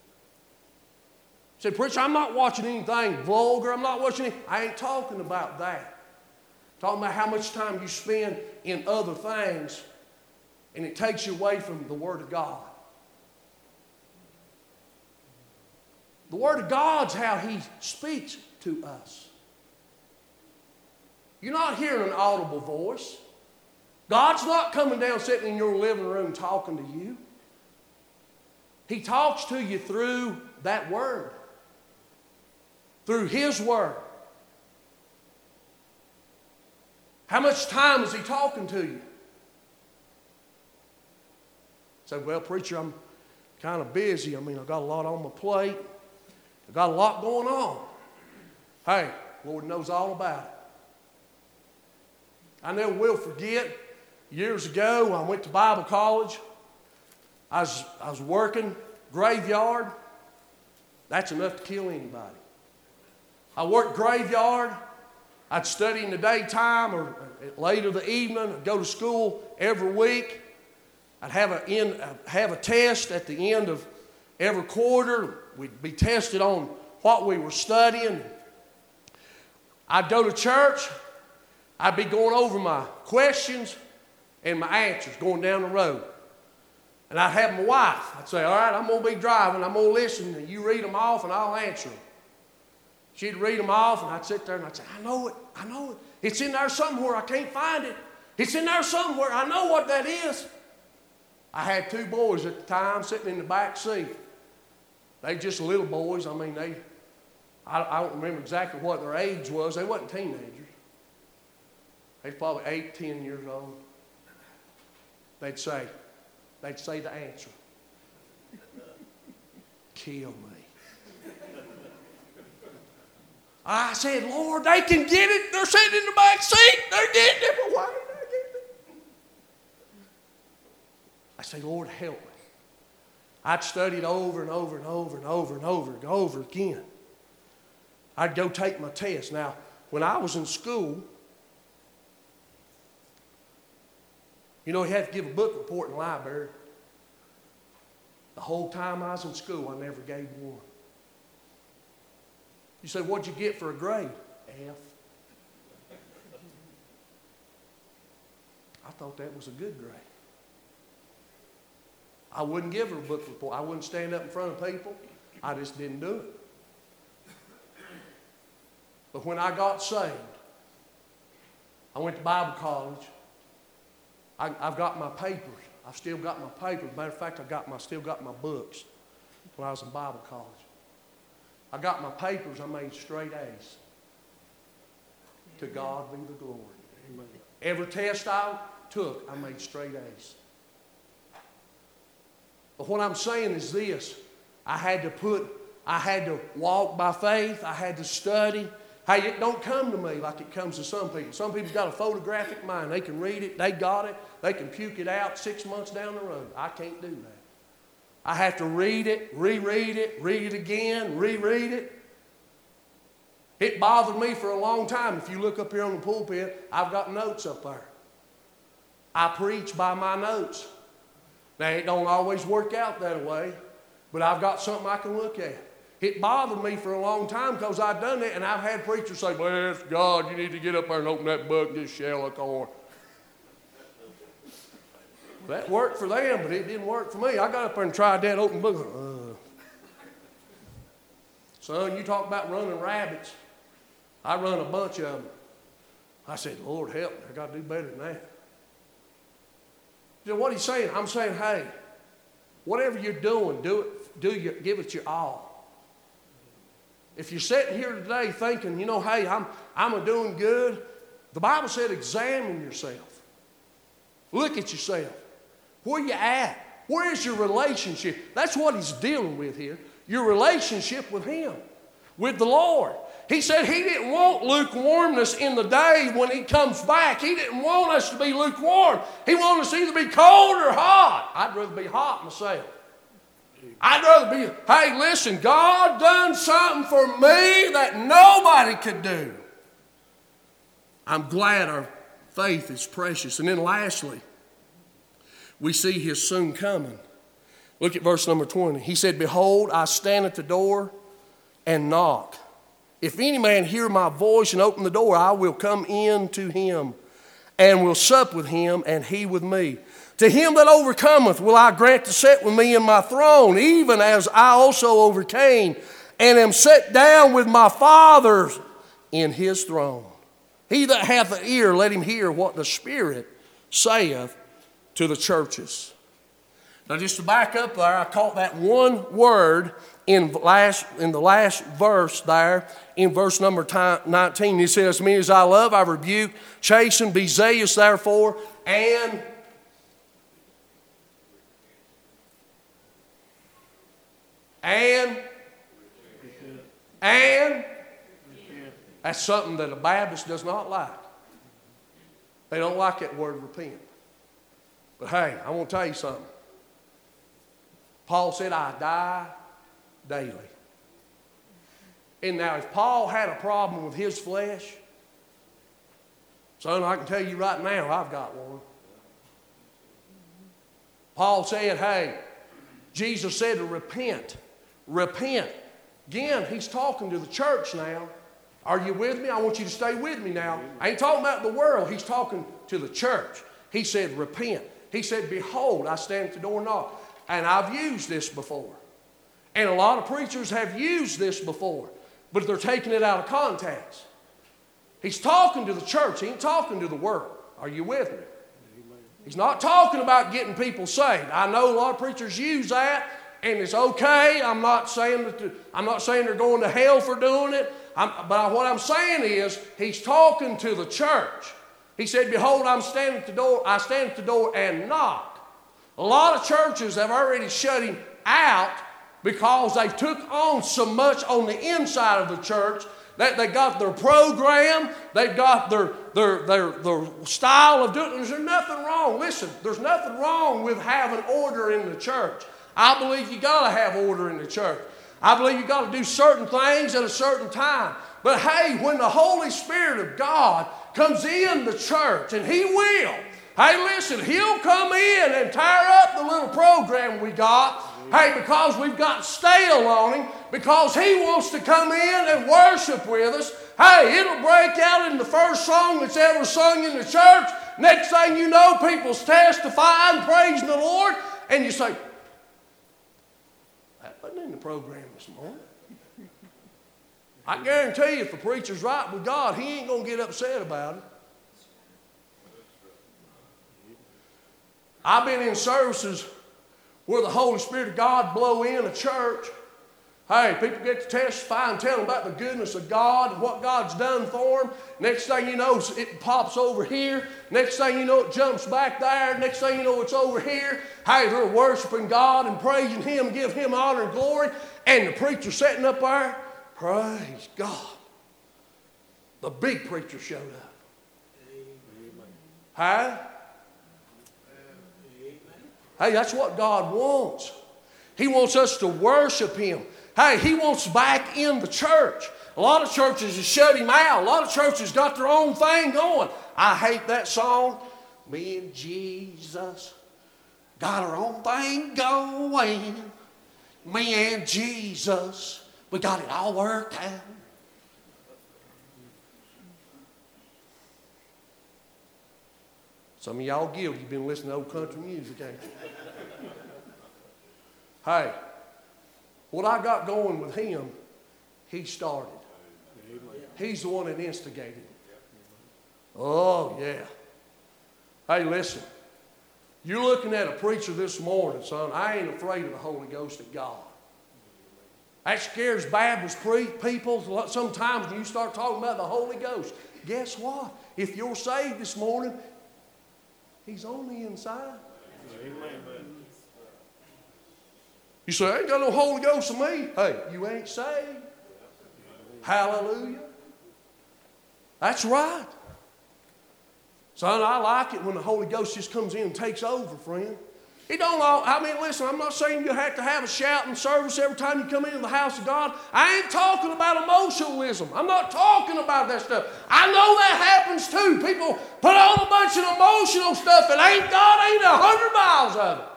Say, preacher, I'm not watching anything vulgar. I'm not watching anything. I ain't talking about that. I'm talking about how much time you spend in other things, and it takes you away from the Word of God. The Word of God's how He speaks to us. You're not hearing an audible voice. God's not coming down, sitting in your living room talking to you. He talks to you through that Word. Through His Word. How much time is He talking to you? Say, well, preacher, I'm kind of busy. I mean, I've got a lot on my plate. I've got a lot going on. Hey, Lord knows all about it. I never will forget, years ago, I went to Bible college. I was working graveyard. That's enough to kill anybody. I worked graveyard. I'd study in the daytime or later the evening. I'd go to school every week. I'd have a test at the end of every quarter. We'd be tested on what we were studying. I'd go to church. I'd be going over my questions and my answers going down the road. And I'd have my wife. I'd say, all right, I'm going to be driving. I'm going to listen. And you read them off and I'll answer them. She'd read them off and I'd sit there and I'd say, I know it. It's in there somewhere. I can't find it. It's in there somewhere. I know what that is. I had 2 boys at the time sitting in the back seat. They just little boys. I mean, I don't remember exactly what their age was. They wasn't teenagers. They was probably 8, 10 years old. They'd say the answer. Kill me. I said, Lord, they can get it. They're sitting in the back seat. They're getting it, but why did they get it? I say, Lord, help me. I'd study it over and over and over and over and over and over again. I'd go take my test. Now, when I was in school, you know, you had to give a book report in the library. The whole time I was in school, I never gave one. You say, what'd you get for a grade? F. I thought that was a good grade. I wouldn't give her a book report. I wouldn't stand up in front of people. I just didn't do it. But when I got saved, I went to Bible college. I've got my papers. I've still got my papers. Matter of fact, I still got my books when I was in Bible college. I got my papers. I made straight A's. To God be the glory. Amen. Every test I took, I made straight A's. But what I'm saying is this. I had to walk by faith. I had to study. Hey, it don't come to me like it comes to some people. Some people's got a photographic mind. They can read it. They got it. They can puke it out 6 months down the road. I can't do that. I have to read it, reread it, read it again, reread it. It bothered me for a long time. If you look up here on the pulpit, I've got notes up there. I preach by my notes. Now, it don't always work out that way, but I've got something I can look at. It bothered me for a long time because I've done it, and I've had preachers say, bless God, you need to get up there and open that book and just shell a corn. That worked for them, but it didn't work for me. I got up there and tried that open book. Son, you talk about running rabbits. I run a bunch of them. I said, Lord, help me. I got to do better than that. You know what he's saying? I'm saying, hey, whatever you're doing, give it your all. If you're sitting here today thinking, you know, hey, I'm doing good, the Bible said examine yourself. Look at yourself. Where you at? Where is your relationship? That's what he's dealing with here. Your relationship with him, with the Lord. He said he didn't want lukewarmness in the day when he comes back. He didn't want us to be lukewarm. He wanted us to either be cold or hot. I'd rather be hot myself. I'd rather be, hey, listen, God done something for me that nobody could do. I'm glad our faith is precious. And then lastly, we see his soon coming. Look at verse number 20. He said, behold, I stand at the door and knock. If any man hear my voice and open the door, I will come in to him and will sup with him and he with me. To him that overcometh will I grant to sit with me in my throne, even as I also overcame and am set down with my Father in his throne. He that hath an ear, let him hear what the Spirit saith to the churches. Now just to back up there, I caught that one word in the last verse there, in verse number 19. He says, as many as I love, I rebuke, chasten, be zealous therefore, and that's something that a Baptist does not like. They don't like that word repent. But hey, I want to tell you something. Paul said, I die daily. And now if Paul had a problem with his flesh, Son, I can tell you right now, I've got one. Paul said, hey, Jesus said to repent. Repent. Again, he's talking to the church now. Are you with me? I want you to stay with me now. I ain't talking about the world. He's talking to the church. He said, repent. He said, behold, I stand at the door and knock. And I've used this before. And a lot of preachers have used this before. But they're taking it out of context. He's talking to the church. He ain't talking to the world. Are you with me? He's not talking about getting people saved. I know a lot of preachers use that, and it's okay. I'm not saying they're going to hell for doing it. But what I'm saying is, he's talking to the church. He said, behold, I stand at the door and knock. A lot of churches have already shut him out because they took on so much on the inside of the church that they got their program, they've got their style of doing it. There's nothing wrong. Listen, there's nothing wrong with having order in the church. I believe you got to have order in the church. I believe you got to do certain things at a certain time. But hey, when the Holy Spirit of God comes in the church, and He will, hey, listen, He'll come in and tear up the little program we got. Hey, because we've got stale on Him, because He wants to come in and worship with us. Hey, it'll break out in the first song that's ever sung in the church. Next thing you know, people's testifying, praising the Lord, and you say, that wasn't in the program this morning. I guarantee you, if the preacher's right with God, he ain't going to get upset about it. I've been in services where the Holy Spirit of God blow in a church. Hey, people get to testify and tell them about the goodness of God and what God's done for them. Next thing you know, it pops over here. Next thing you know, it jumps back there. Next thing you know, it's over here. Hey, they're worshiping God and praising Him, give Him honor and glory. And the preacher sitting up there, praise God. The big preacher showed up. Huh? Hey, that's what God wants. He wants us to worship Him. Hey, He wants back in the church. A lot of churches have shut Him out. A lot of churches got their own thing going. I hate that song. Me and Jesus got our own thing going. Me and Jesus, we got it all worked out. Some of y'all guilty. You've been listening to old country music, ain't you? Hey, what I got going with Him, He started. He's the one that instigated it. Oh, yeah. Hey, listen. You're looking at a preacher this morning, son. I ain't afraid of the Holy Ghost of God. That scares Baptist people. Sometimes when you start talking about the Holy Ghost, guess what? If you're saved this morning, He's on the inside. Amen. You say, I ain't got no Holy Ghost in me. Hey, you ain't saved. Hallelujah. That's right. Son, I like it when the Holy Ghost just comes in and takes over, friend. It don't all, listen, I'm not saying you have to have a shouting service every time you come into the house of God. I ain't talking about emotionalism. I'm not talking about that stuff. I know that happens too. People put on a bunch of emotional stuff and God ain't 100 miles of it.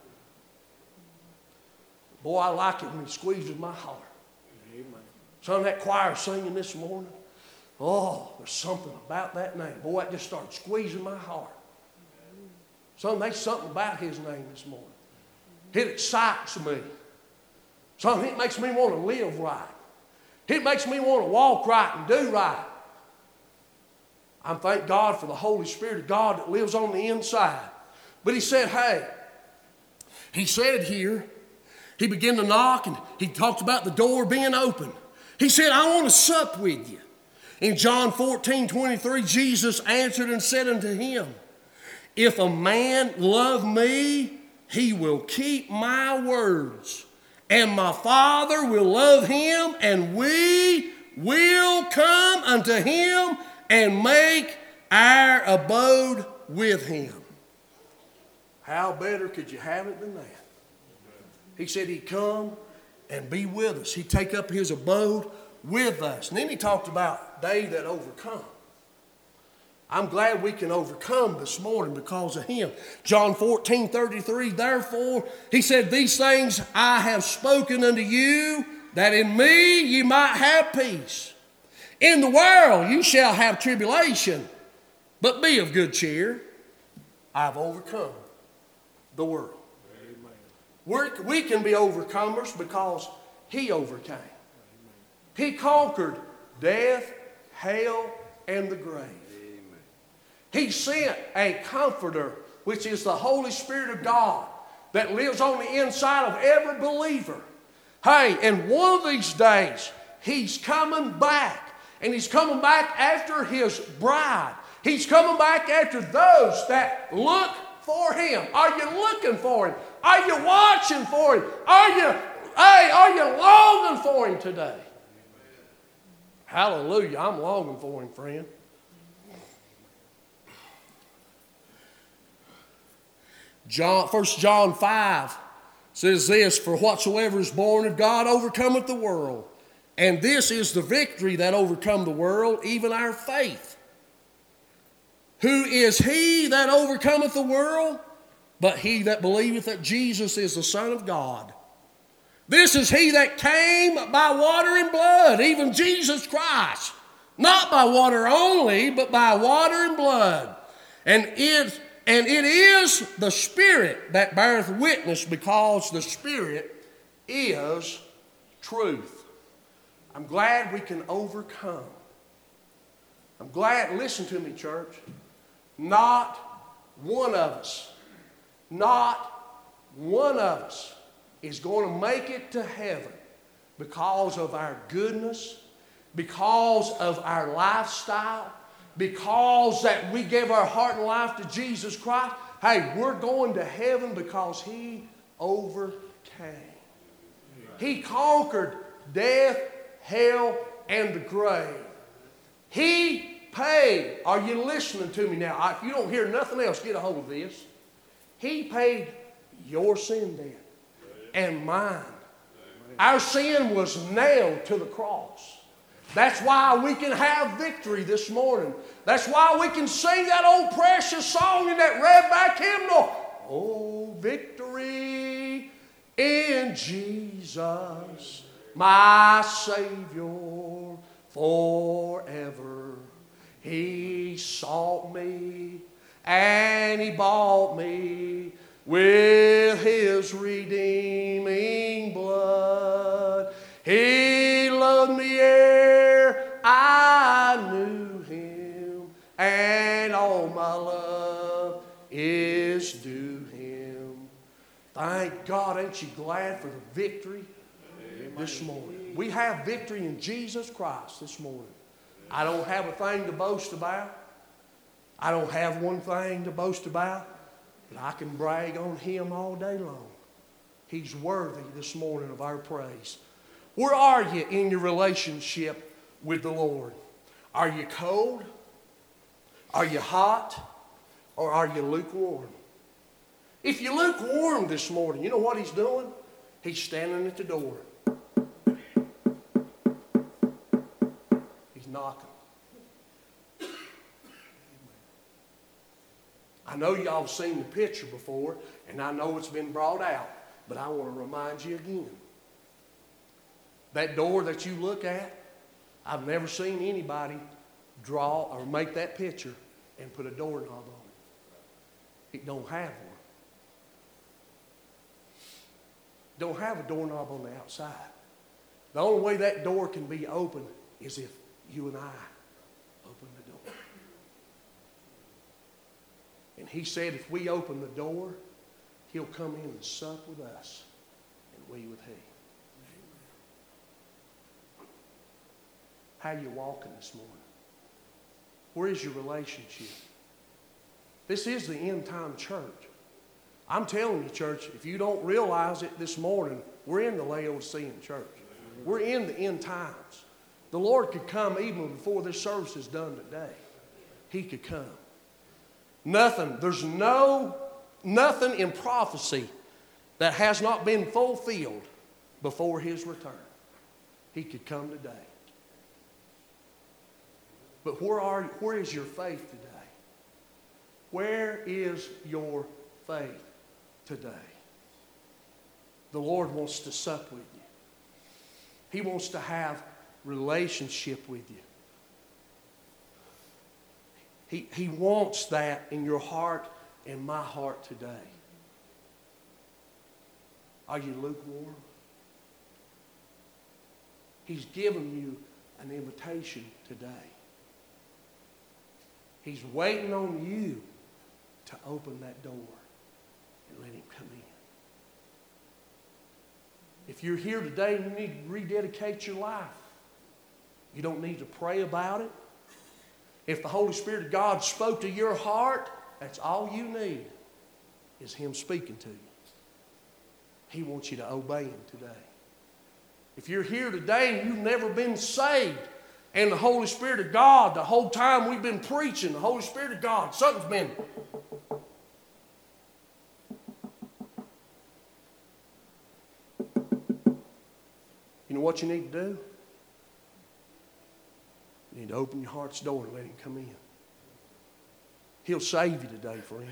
Boy, I like it when He squeezes my heart. Amen. Son, that choir singing this morning, oh, there's something about that name. Boy, that just started squeezing my heart. Son, there's something about His name this morning. It excites me. Son, it makes me want to live right. It makes me want to walk right and do right. I thank God for the Holy Spirit of God that lives on the inside. But He said, hey, He said here, He began to knock and He talked about the door being open. He said, I want to sup with you. In John 14:23, Jesus answered and said unto him, if a man love me, he will keep my words, and my Father will love him, and we will come unto him and make our abode with him. How better could you have it than that? He said He'd come and be with us. He'd take up His abode with us. And then He talked about they that overcome. I'm glad we can overcome this morning because of him. John 14:33, therefore, he said, these things I have spoken unto you, that in me ye might have peace. In the world you shall have tribulation, but be of good cheer. I've overcome the world. Amen. We can be overcomers because he overcame. Amen. He conquered death, hell, and the grave. Amen. He sent a comforter, which is the Holy Spirit of God, that lives on the inside of every believer. Hey, and one of these days, he's coming back. And he's coming back after his bride. He's coming back after those that look for him. Are you looking for him? Are you watching for him? Are you longing for him today? Amen. Hallelujah. I'm longing for him, friend. First John 5 says this, for whatsoever is born of God overcometh the world. And this is the victory that overcome the world, even our faith. Who is he that overcometh the world? But he that believeth that Jesus is the Son of God. This is he that came by water and blood, even Jesus Christ. Not by water only, but by water and blood. And it is the Spirit that beareth witness, because the Spirit is truth. I'm glad we can overcome. I'm glad, listen to me, church, not one of us is going to make it to heaven because of our goodness, because of our lifestyle, because that we gave our heart and life to Jesus Christ. Hey, we're going to heaven because he overcame. He conquered death, hell, and the grave. He paid. Are you listening to me now? If you don't hear nothing else, get a hold of this. He paid your sin debt and mine. Our sin was nailed to the cross. That's why we can have victory this morning. That's why we can sing that old precious song in that red-back hymnal. Oh, victory in Jesus, my Savior forever. He sought me and he bought me with his redeeming blood. He loved me ere I knew him, and all my love is due him. Thank God. Ain't you glad for the victory this morning? We have victory in Jesus Christ this morning. I don't have a thing to boast about. I don't have one thing to boast about, but I can brag on him all day long. He's worthy this morning of our praise. Where are you in your relationship with the Lord? Are you cold? Are you hot? Or are you lukewarm? If you're lukewarm this morning, you know what he's doing? He's standing at the door. He's knocking. I know y'all have seen the picture before, and I know it's been brought out, but I want to remind you again. That door that you look at, I've never seen anybody draw or make that picture and put a doorknob on it. It don't have one. Don't have a doorknob on the outside. The only way that door can be open is if you and I open the door. And he said if we open the door, he'll come in and sup with us and we with him. How are you walking this morning? Where is your relationship? This is the end time church. I'm telling you, church, if you don't realize it this morning, we're in the Laodicean church. We're in the end times. The Lord could come even before this service is done today. He could come. There's nothing in prophecy that has not been fulfilled before his return. He could come today. But where is your faith today? Where is your faith today? The Lord wants to sup with you. He wants to have relationship with you. He wants that in your heart and my heart today. Are you lukewarm? He's given you an invitation today. He's waiting on you to open that door and let Him come in. If you're here today and you need to rededicate your life, you don't need to pray about it. If the Holy Spirit of God spoke to your heart, that's all you need is Him speaking to you. He wants you to obey Him today. If you're here today and you've never been saved, and the Holy Spirit of God, the whole time we've been preaching, the Holy Spirit of God, something's been... You know what you need to do? You need to open your heart's door and let Him come in. He'll save you today, friend.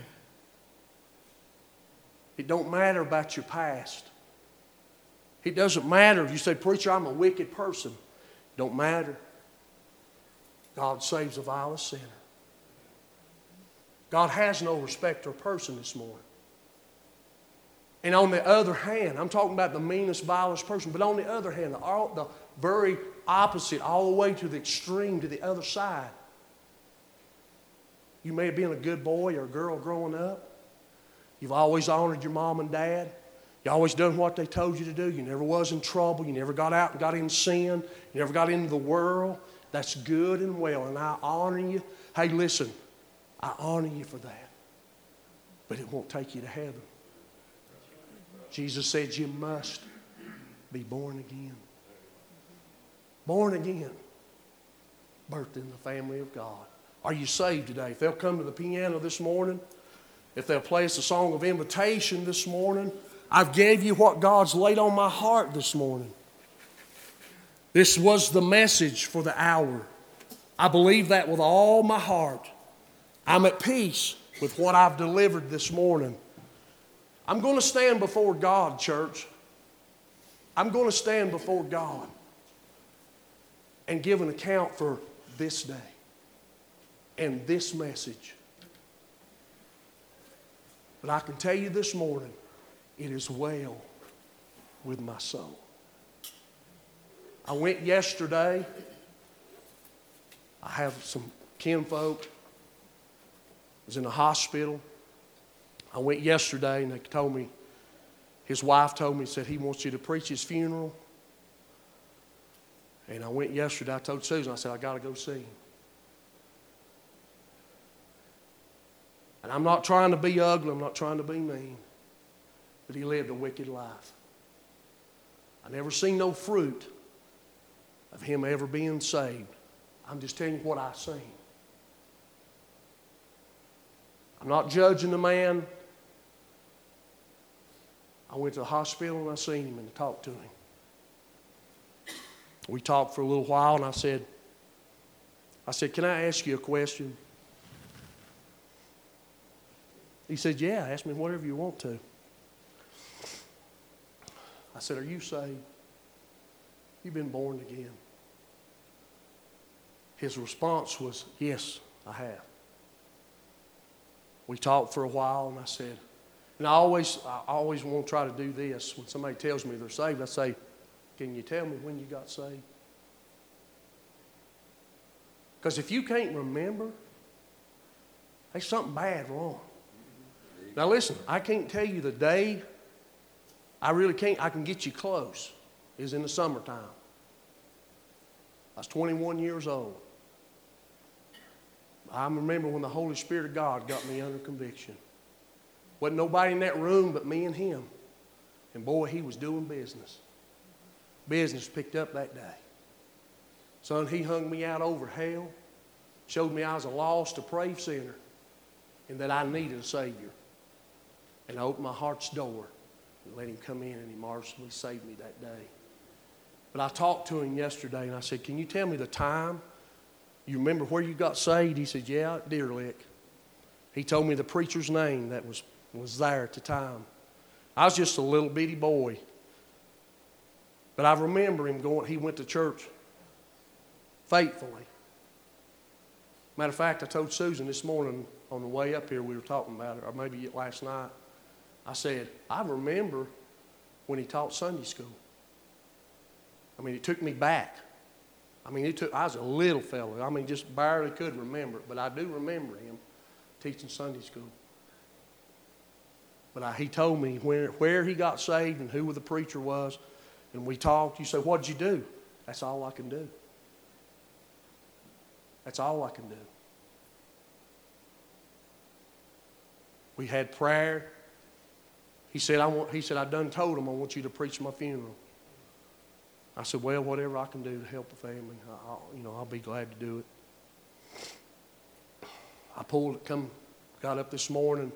It don't matter about your past. It doesn't matter if you say, preacher, I'm a wicked person. It don't matter. God saves a vilest sinner. God has no respect for a person this morning. And on the other hand, I'm talking about the meanest, vilest person, but on the other hand, the very opposite, all the way to the extreme, to the other side. You may have been a good boy or a girl growing up. You've always honored your mom and dad. You always done what they told you to do. You never was in trouble. You never got out and got in sin. You never got into the world. That's good and well, and I honor you. Hey, listen, I honor you for that. But it won't take you to heaven. Jesus said you must be born again. Born again. Birthed in the family of God. Are you saved today? If they'll come to the piano this morning, if they'll play us a song of invitation this morning, I've gave you what God's laid on my heart this morning. This was the message for the hour. I believe that with all my heart. I'm at peace with what I've delivered this morning. I'm going to stand before God, church. I'm going to stand before God and give an account for this day and this message. But I can tell you this morning, it is well with my soul. I went yesterday. I have some kinfolk. Was in the hospital. I went yesterday and they told me, his wife told me, said he wants you to preach his funeral. And I went yesterday. I told Susan, I said, I got to go see him. And I'm not trying to be ugly. I'm not trying to be mean. But he lived a wicked life. I never seen no fruit of him ever being saved. I'm just telling you what I seen. I'm not judging the man. I went to the hospital and I seen him and talked to him. We talked for a little while and I said, can I ask you a question? He said, yeah, ask me whatever you want to. I said, are you saved? You've been born again. His response was, yes, I have. We talked for a while and I said, and I always want to try to do this. When somebody tells me they're saved, I say, can you tell me when you got saved? Because if you can't remember, there's something bad wrong. Now listen, I can't tell you the day. I really can't. I can get you close. It's in the summertime. I was 21 years old. I remember when the Holy Spirit of God got me under conviction. Wasn't nobody in that room but me and him. And boy, he was doing business. Business picked up that day. Son, he hung me out over hell, showed me I was a lost, depraved sinner, and that I needed a Savior. And I opened my heart's door and let him come in, and he marvelously saved me that day. But I talked to him yesterday, and I said, can you tell me the time? You remember where you got saved? He said, yeah, at Deer Lick. He told me the preacher's name that was there at the time. I was just a little bitty boy. But I remember him going, he went to church faithfully. Matter of fact, I told Susan this morning on the way up here, we were talking about it, or maybe last night. I said, I remember when he taught Sunday school. I mean, it took me back. I mean, I was a little fella. I mean, just barely could remember it, but I do remember him teaching Sunday school. But he told me where he got saved and who the preacher was, and we talked. You say, what'd you do? That's all I can do. That's all I can do. We had prayer. He said, I done told him I want you to preach my funeral. I said, well, whatever I can do to help the family, I'll be glad to do it. I got up this morning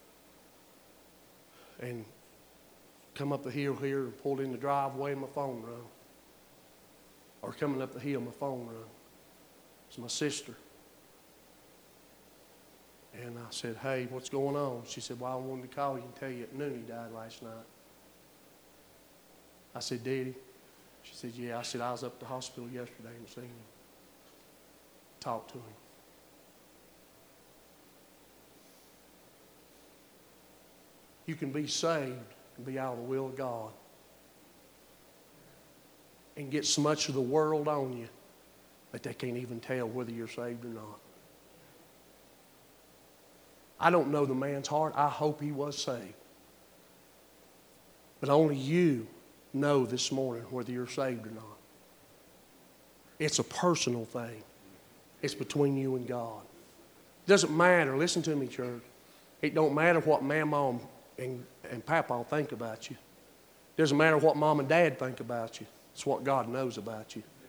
and come up the hill here and pulled in the driveway and my phone rang. Or coming up the hill, my phone rang. It's my sister. And I said, hey, what's going on? She said, well, I wanted to call you and tell you at noon he died last night. I said, did he? She said, yeah. I said, I was up at the hospital yesterday and seen him. Talked to him. You can be saved and be out of the will of God and get so much of the world on you that they can't even tell whether you're saved or not. I don't know the man's heart. I hope he was saved. But only you know this morning whether you're saved or not. It's a personal thing. It's between you and God. It doesn't matter. Listen to me, church. It don't matter what Mama and Papa think about you. It doesn't matter what Mom and Dad think about you. It's what God knows about you.